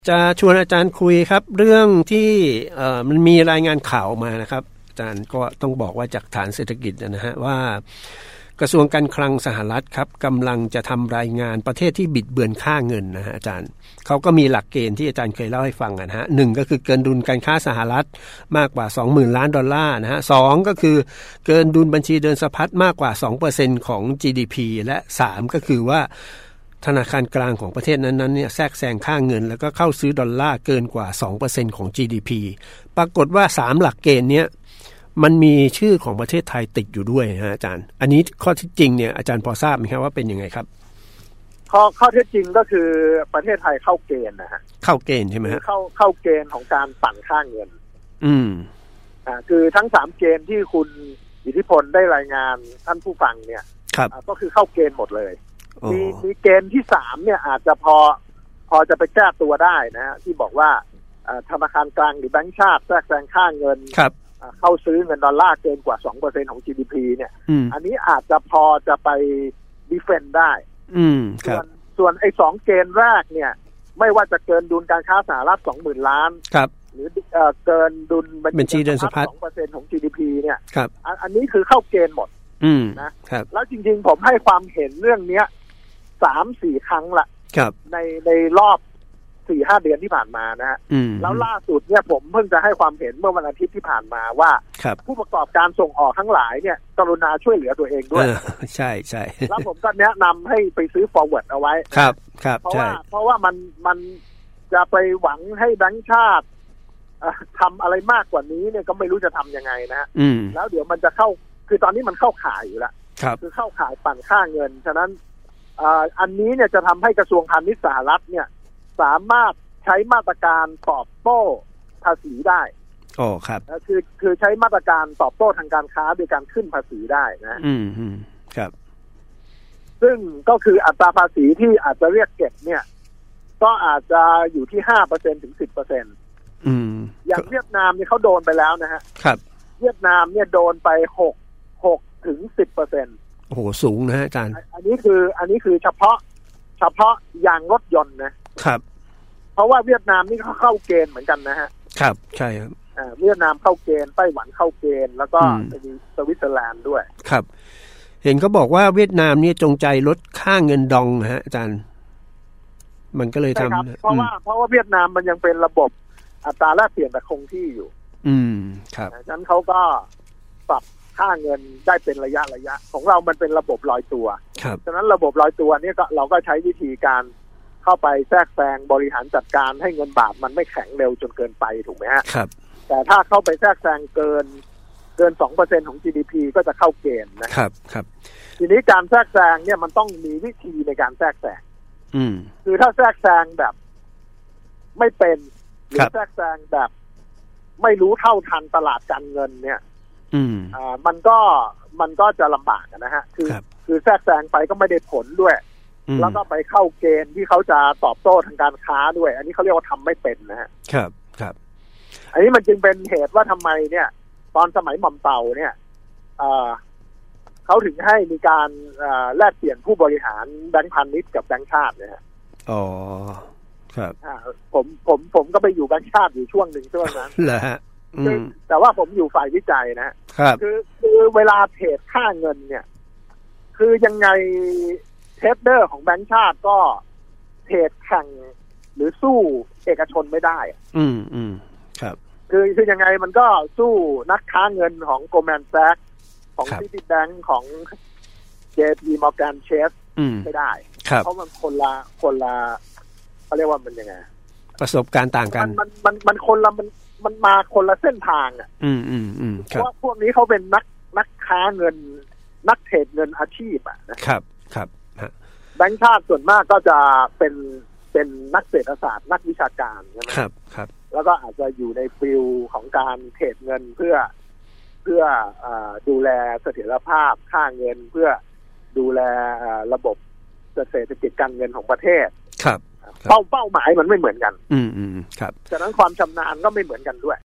จะชวนอาจารย์คุยครับเรื่องที่มันมีรายงานข่าวมานะครับอาจารย์ก็ต้องบอกว่าจากฐานเศรษฐกิจนะฮะว่ากระทรวงการคลังสหรัฐครับกำลังจะทำรายงานประเทศที่บิดเบือนค่าเงินนะฮะอาจารย์เขาก็มีหลักเกณฑ์ที่อาจารย์เคยเล่าให้ฟังนะฮะ1ก็คือเกินดุลการค้าสหรัฐมากกว่า 20,000 ล้านดอลลาร์นะฮะ2ก็คือเกินดุลบัญชีเดินสะพัดมากกว่า 2% ของ GDP และ3ก็คือว่าธนาคารกลางของประเทศนั้นๆเนี่ยแทรกแซงค่าเงินแล้วก็เข้าซื้อดอลลาร์เกินกว่า 2% ของ GDP ปรากฏว่า3หลักเกณฑ์เนี้ยมันมีชื่อของประเทศไทยติดอยู่ด้วยนะอาจารย์อันนี้ข้อที่จริงเนี่ยอาจารย์พอทราบไหมครับว่าเป็นยังไงครับข้อเท็จจริงก็คือประเทศไทยเข้าเกณฑ์นะฮะเข้าเกณฑ์ใช่ไหมฮะเข้าเกณฑ์ของการปั่นค่าเงินคือทั้ง3เกณฑ์ที่คุณอิทธิพลได้รายงานท่านผู้ฟังเนี่ยก็คือเข้าเกณฑ์หมดเลยมีเกณฑ์ที่3เนี่ยอาจจะพอจะไปแก้ตัวได้นะฮะที่บอกว่าธนาคารกลางหรือแบงก์ชาติแทรกแซงค่าเงินเข้าซื้อเงินดอลลาร์เกินกว่า 2% ของ GDP เนี่ยอันนี้อาจจะพอจะไปดีเฟนด์ได้ส่วนไอ้2เกณฑ์แรกเนี่ยไม่ว่าจะเกินดุลการค้าสหรัฐ 20,000 ล้านหรือเกินดุลบัญชีเดินสะพัด 2% ของ GDP เนี่ยอันนี้คือเข้าเกณฑ์หมดนะแล้วจริงๆผมให้ความเห็นเรื่องนี้ 3-4 ครั้งละในรอบ 4-5 เดือนที่ผ่านมานะฮะแล้วล่าสุดเนี่ยผมเพิ่งจะให้ความเห็นเมื่อวันอาทิตย์ที่ผ่านมาว่าผู้ประกอบการส่งออกทั้งหลายเนี่ยกรุณาช่วยเหลือตัวเองด้วยใช่ใช่แล้วผมก็แนะนำให้ไปซื้อ forward เอาไว้ครับเพราะว่ามันจะไปหวังให้แบงก์ชาติทำอะไรมากกว่านี้เนี่ยก็ไม่รู้จะทำยังไงนะฮะแล้วเดี๋ยวมันจะเข้าคือตอนนี้มันเข้าข่ายอยู่แล้วคือเข้าข่ายปั่นค่าเงินฉะนั้นอันนี้เนี่ยจะทำให้กระทรวงพาณิชย์สหรัฐเนี่ยสามารถใช้มาตรการตอบโต้ภาษีได้ครับคือใช้มาตรการตอบโต้ทางการค้าโดยการขึ้นภาษีได้ครับซึ่งก็คืออัตราภาษีที่อาจจะเรียกเก็บเนี่ยก็อาจจะอยู่ที่ 5% ถึง 10% อย่างเวียดนามเนี่ยเขาโดนไปแล้วนะฮะครับเวียดนามเนี่ยโดนไป6ถึง 10% โอ้โหสูงนะฮะอาจารย์อันนี้คือเฉพาะยางรถยนต์นะครับเพราะว่าเวียดนามนี่เขาเข้าเกณฑ์เหมือนกันนะฮะครับใช่ครับเวียดนามเข้าเกณฑ์ไต้หวันเข้าเกณฑ์แล้วก็มีสวิตเซอร์แลนด์ด้วยครับเห็นเขาบอกว่าเวียดนามนี่จงใจลดค่าเงินดองนะฮะอาจารย์มันก็เลยทำเพราะว่าเวียดนามมันยังเป็นระบบอัตราแลกเปลี่ยนแบบคงที่อยู่ครับฉะนั้นเขาก็ปรับค่าเงินได้เป็นระยะของเรามันเป็นระบบลอยตัวฉะนั้นระบบลอยตัวนี่ก็เราก็ใช้วิธีการเข้าไปแทรกแซงบริหารจัดการให้เงินบาทมันไม่แข็งเร็วจนเกินไปถูกไหมฮะครับแต่ถ้าเข้าไปแทรกแซงเกิน 2% ของ GDP ก็จะเข้าเกณฑ์นะครับทีนี้การแทรกแซงเนี่ยมันต้องมีวิธีในการแทรกแซงคือถ้าแทรกแซงแบบไม่เป็นหรือแทรกแซงแบบไม่รู้เท่าทันตลาดการเงินเนี่ยมันก็จะลำบากนะฮะคือแทรกแซงไปก็ไม่ได้ผลด้วยแล้วก็ไปเข้าเกณฑ์ที่เขาจะตอบโต้ทางการค้าด้วยอันนี้เขาเรียกว่าทำไม่เป็นนะฮะครับอันนี้มันจึงเป็นเหตุว่าทำไมเนี่ยตอนสมัยหม่อมเต่าเนี่ยเขาถึงให้มีการแลกเปลี่ยนผู้บริหารแบงก์พาณิชย์กับแบงก์ชาตินะฮะครับผมก็ไปอยู่แบงก์ชาติอยู่ช่วงหนึ่งช่วงนั้นเหรอฮะแต่ว่าผมอยู่ฝ่ายวิจัยนะครับคือเวลาเทรดค่าเงินเนี่ยคือยังไงเทรดเดอร์ของแบงก์ชาติก็เทรดแข่งหรือสู้เอกชนไม่ได้ครับคือยังไงมันก็สู้นักค้าเงินของ Goldman Sachs ของ Citibank ของ JP Morgan Chase ไม่ได้เพราะมันคนละเขาเรียกว่ามันยังไงประสบการณ์ต่างกันมันคนละมันมาคนละเส้นทางเพราะพวกนี้เขาเป็นนักค้าเงินนักเทรดเงินอาชีพนะครับแบงก์ชาติส่วนมากก็จะเป็นนักเศรษฐศาสตร์นักวิชาการใช่ไหมครับแล้วก็อาจจะอยู่ในฟิลของการเทรดเงินเพื่อดูแลเสถียรภาพค่าเงินเพื่อดูแลระบบเศรษฐกิจการเงินของประเทศครับเป้าหมายมันไม่เหมือนกันครับฉะนั้นความชำนาญก็ไม่เหมือนกันด้วย